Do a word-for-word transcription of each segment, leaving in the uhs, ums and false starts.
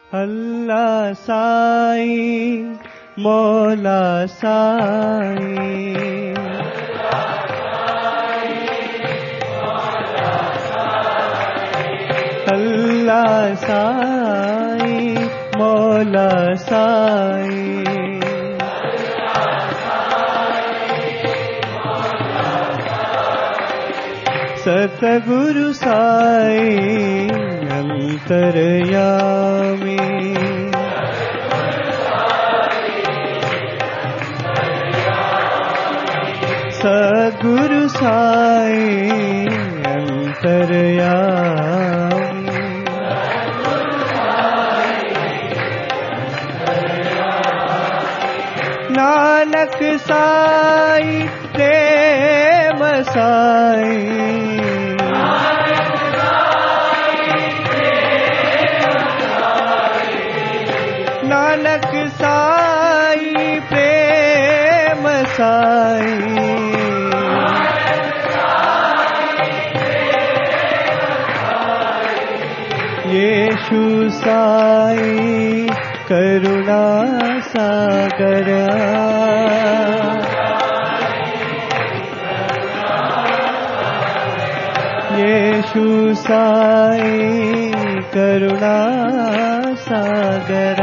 अल्लाह साईं मौला साईं, अल्लाह साईं मौला साईं, सतगुरु साईं अंतरयामी, सतगुरु साईं अंतरयामी, नानक साईं प्रेम साईं, नानक साईं प्रेम साईं, येशु साईं करुणा सागर, येशु साईं करुणा सागर,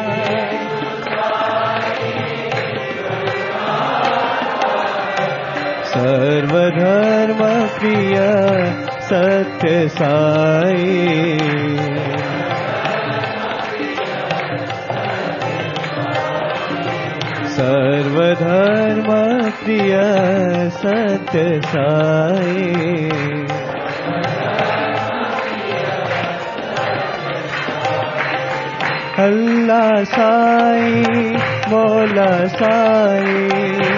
सर्वधर्म प्रिय सत्य साईं, सर्वधर्म प्रिय सत्य साईं, अल्लाह साईं मौला साईं,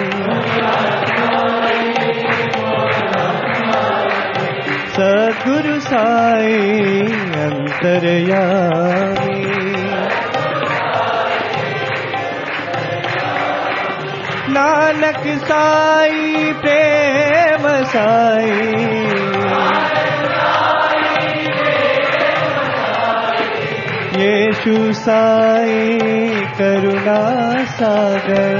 सतगुरु साईं अंतरयामी, नानक साईं प्रेम साईं, येशु साईं करुणा सागर,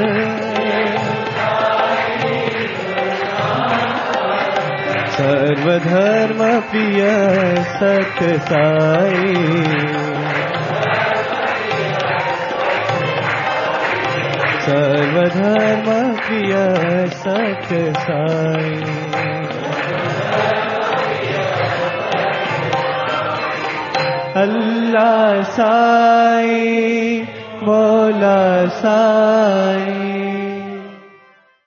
सर्वधर्म प्रिय सत्य साईं, सर्वधर्म प्रिय सत्य साईं, अल्लाह साईं मौला साईं,